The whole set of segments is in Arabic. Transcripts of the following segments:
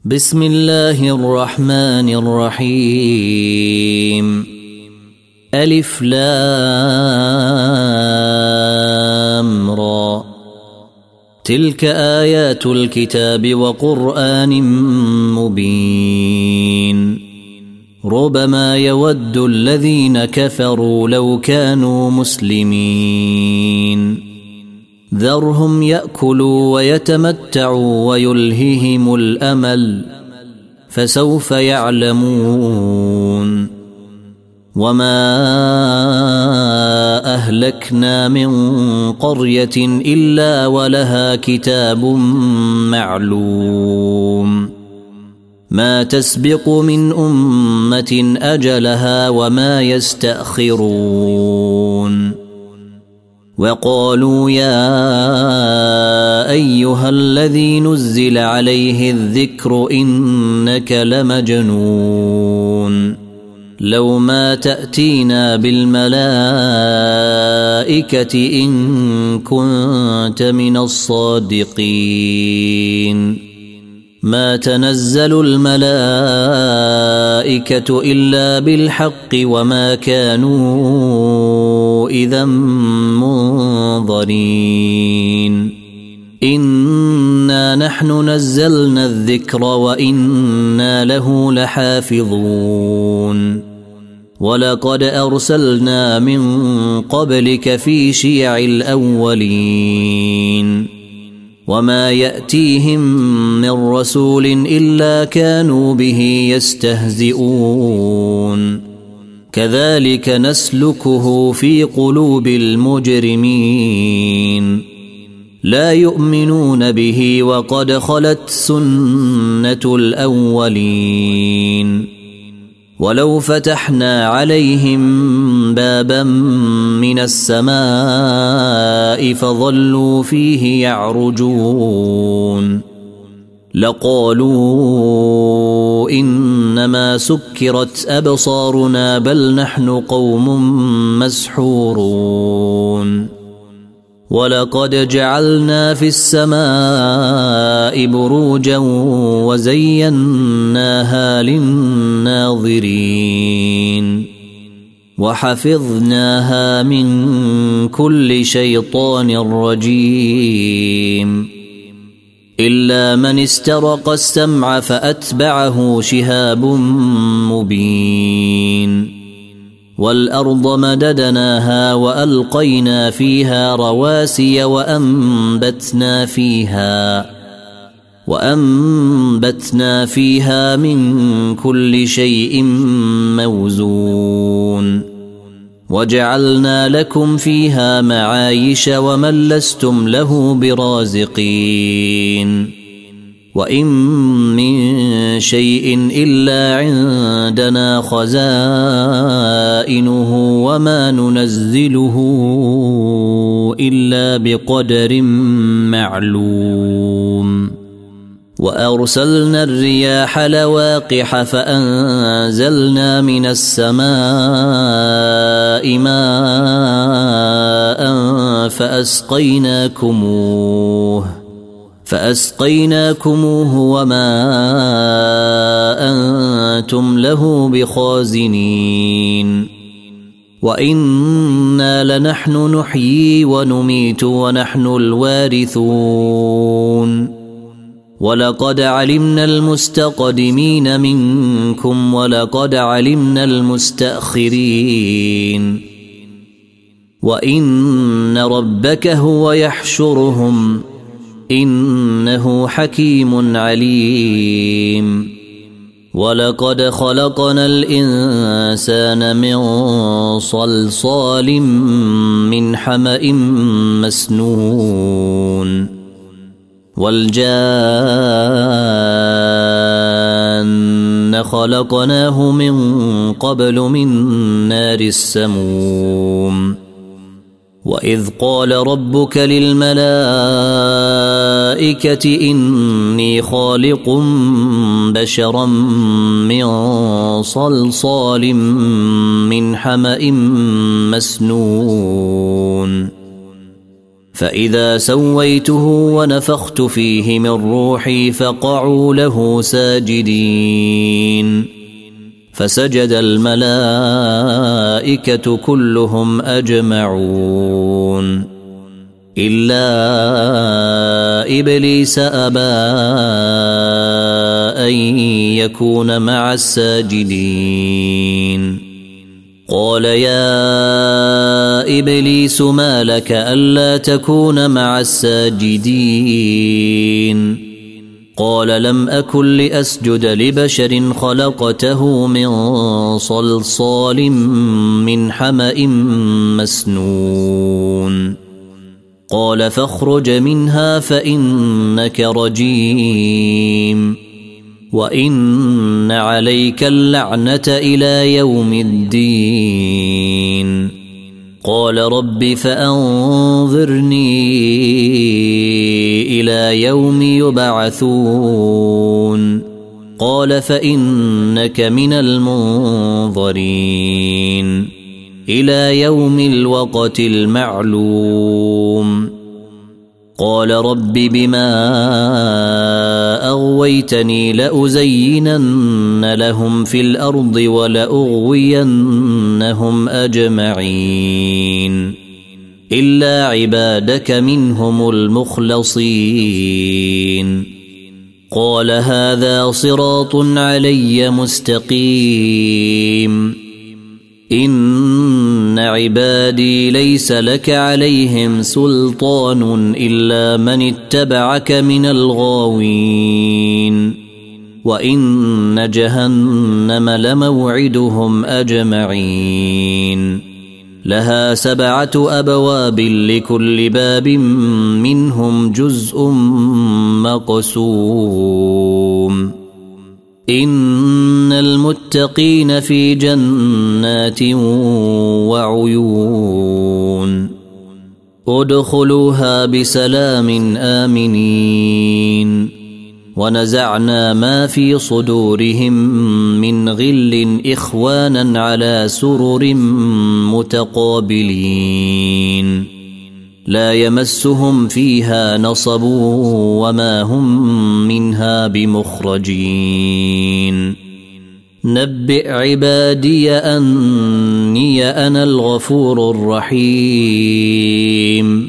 بسم الله الرحمن الرحيم. ألف لام را. تلك آيات الكتاب وقرآن مبين. ربما يود الذين كفروا لو كانوا مسلمين. ذرهم يأكلوا ويتمتعوا ويلههم الأمل فسوف يعلمون. وما أهلكنا من قرية إلا ولها كتاب معلوم. ما تسبق من أمة أجلها وما يستأخرون. وقالوا يا أيها الذي نزل عليه الذكر إنك لمجنون. لو ما تأتينا بالملائكة إن كنت من الصادقين. ما تنزل الملائكة إلا بالحق وما كانوا إذا منظرين. إنا نحن نزلنا الذكر وإنا له لحافظون. ولقد أرسلنا من قبلك في شيع الأولين. وما يأتيهم من رسول إلا كانوا به يستهزئون. كذلك نسلكه في قلوب المجرمين. لا يؤمنون به وقد خلت سنة الأولين. ولو فتحنا عليهم بابا من السماء فظلوا فيه يعرجون لقالوا إنما سكرت أبصارنا بل نحن قوم مسحورون. ولقد جعلنا في السماء بروجا وزيناها للناظرين. وحفظناها من كل شيطان رجيم. إلا من استرق السمع فأتبعه شهاب مبين. والأرض مددناها وألقينا فيها رواسي وأنبتنا فيها من كل شيء موزون. وجعلنا لكم فيها معايش ومن لستم له برازقين. وإن من شيء إلا عندنا خزائنه وما ننزله إلا بقدر معلوم. وأرسلنا الرياح لواقح فأنزلنا من السماء ماء فأسقيناكموه وما أنتم له بخازنين. وإنا لنحن نحيي ونميت ونحن الوارثون. ولقد علمنا المستقدمين منكم ولقد علمنا المستأخرين. وإن ربك هو يحشرهم إنه حكيم عليم. ولقد خلقنا الإنسان من صلصال من حمأ مسنون. والجان خلقناه من قبل من نار السموم. وإذ قال ربك للملائكة إني خالق بشرا من صلصال من حمأ مسنون. فإذا سويته ونفخت فيه من روحي فقعوا له ساجدين فسجد الملائكة كلهم أجمعون إلا إبليس أبى أن يكون مع الساجدين قال يا إبليس ما لك ألا تكون مع الساجدين قال لم أكن لأسجد لبشر خلقته من صلصال من حمأ مسنون قال فاخرج منها فإنك رجيم وإن عليك اللعنة إلى يوم الدين قال رب فأنظرني إلى يوم يبعثون قال فإنك من المنظرين إلى يوم الوقت المعلوم قال رب بما أغويتني لأزينن لهم في الأرض ولأغوينهم أجمعين إلا عبادك منهم المخلصين قال هذا صراط علي مستقيم إن عبادي ليس لك عليهم سلطان إلا من اتبعك من الغاوين وإن جهنم لموعدهم أجمعين لها 7 أبواب لكل باب منهم جزء مقسوم إن المتقين في جنات وعيون ادخلوها بسلام آمنين ونزعنا ما في صدورهم من غل إخوانا على سرر متقابلين لا يمسهم فيها نصب وما هم منها بمخرجين نبئ عبادي أني أنا الغفور الرحيم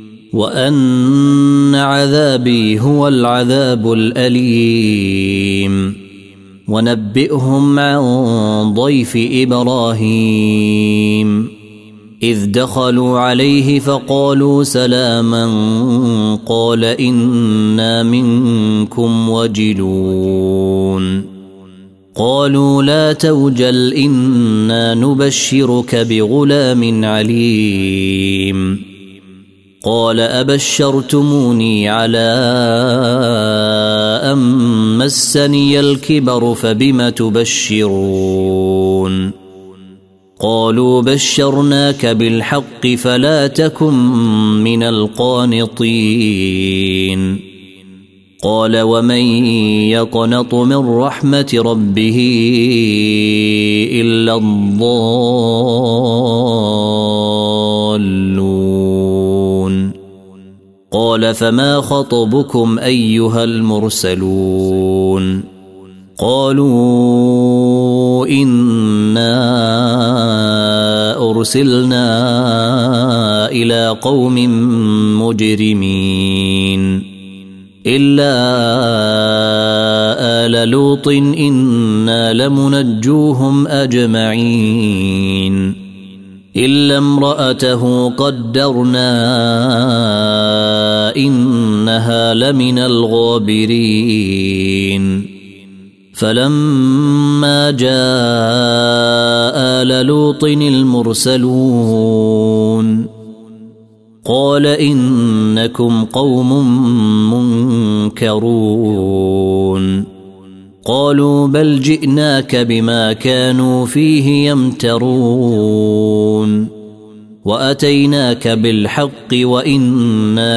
وأن عذابي هو العذاب الأليم ونبئهم عن ضيف إبراهيم إذ دخلوا عليه فقالوا سلاما قال إنا منكم وجلون قالوا لا توجل إنا نبشرك بغلام عليم قال أبشرتموني على أن مسني الكبر فبم تبشرون قالوا بشرناك بالحق فلا تكن من القانطين قال ومن يقنط من رحمة ربه إلا الضالون قال فما خطبكم أيها المرسلون قالوا إنا أرسلنا إلى قوم مجرمين إلا آل لوط إنا لمنجوهم أجمعين إلا امرأته قدرنا إنها لمن الغابرين فلما جاء آل لوط المرسلون قال إنكم قوم منكرون قالوا بل جئناك بما كانوا فيه يمترون وأتيناك بالحق وإنا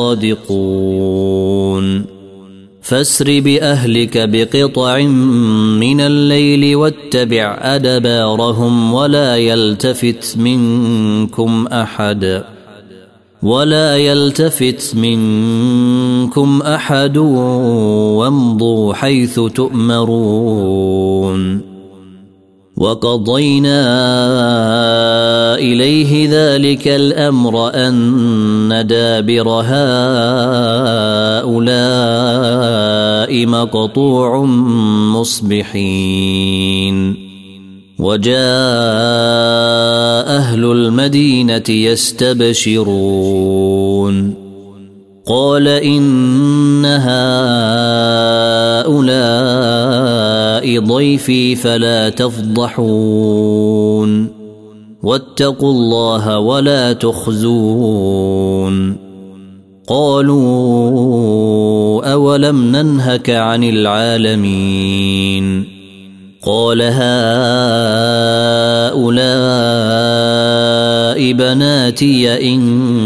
لصادقون فاسر بأهلك بقطع من الليل واتبع أدبارهم ولا يلتفت منكم أحد ولا يلتفت منكم أحد وامضوا حيث تؤمرون وقضينا إليه ذلك الأمر أن دابر هؤلاء مقطوع مصبحين وجاء أهل المدينة يستبشرون قال إن هؤلاء ضيفي فلا تفضحون واتقوا الله ولا تخزون قالوا أولم ننهك عن العالمين قال هؤلاء بناتي إن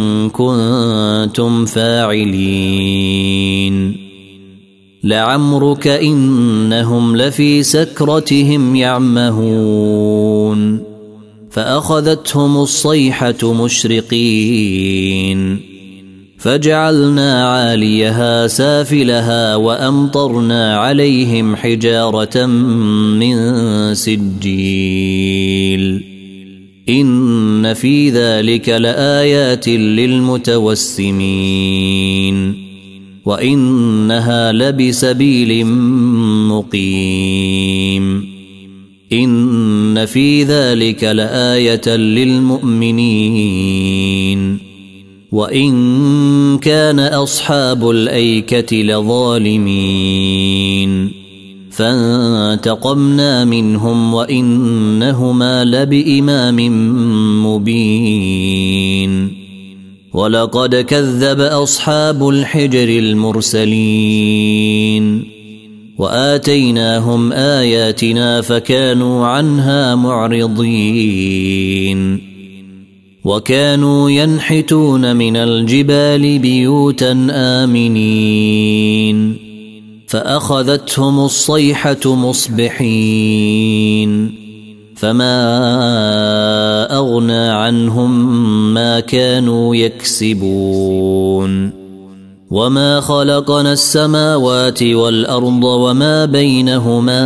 كنتم فاعلين لعمرك إنهم لفي سكرتهم يعمهون فأخذتهم الصيحة مشرقين فجعلنا عاليها سافلها وأمطرنا عليهم حجارة من سجيل إن في ذلك لآيات للمتوسمين وإنها لبسبيل مقيم إن في ذلك لآية للمؤمنين وإن كان أصحاب الأيكة لظالمين فانتقمنا منهم وإنهما لبإمام مبين ولقد كذب أصحاب الحجر المرسلين وآتيناهم آياتنا فكانوا عنها معرضين وكانوا ينحتون من الجبال بيوتا آمنين فأخذتهم الصيحة مصبحين فما أغنى عنهم ما كانوا يكسبون وما خلقنا السماوات والأرض وما بينهما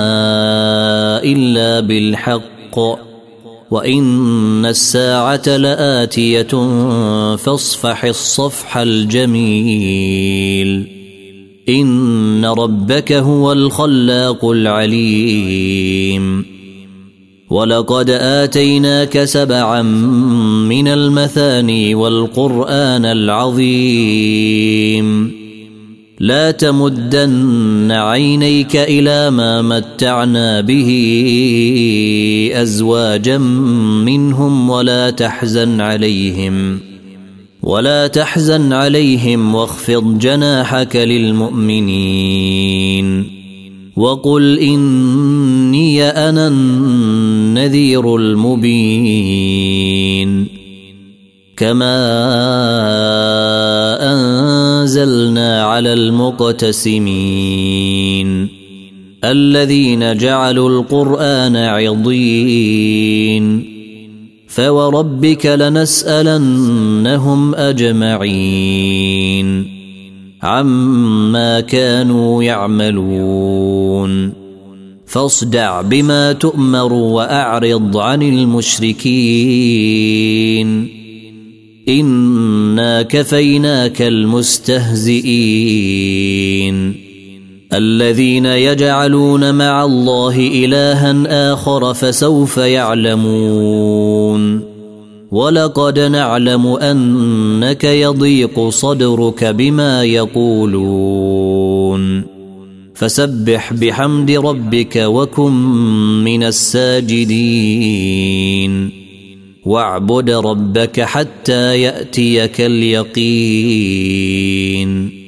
إلا بالحق وإن الساعة لآتية فاصفح الصفح الجميل إن ربك هو الخلاق العليم ولقد آتيناك 7 من المثاني والقرآن العظيم لا تمدن عينيك إلى ما متعنا به أزواجا منهم ولا تحزن عليهم واخفض جناحك للمؤمنين وقل إني أنا النذير المبين كما أنزلنا على المقتسمين الذين جعلوا القرآن عضين فوربك لنسألنهم أجمعين عما كانوا يعملون فاصدع بما تؤمر وأعرض عن المشركين إنا كفيناك المستهزئين الذين يجعلون مع الله إلها آخر فسوف يعلمون ولقد نعلم أنك يضيق صدرك بما يقولون فسبح بحمد ربك وكن من الساجدين واعبد ربك حتى يأتيك اليقين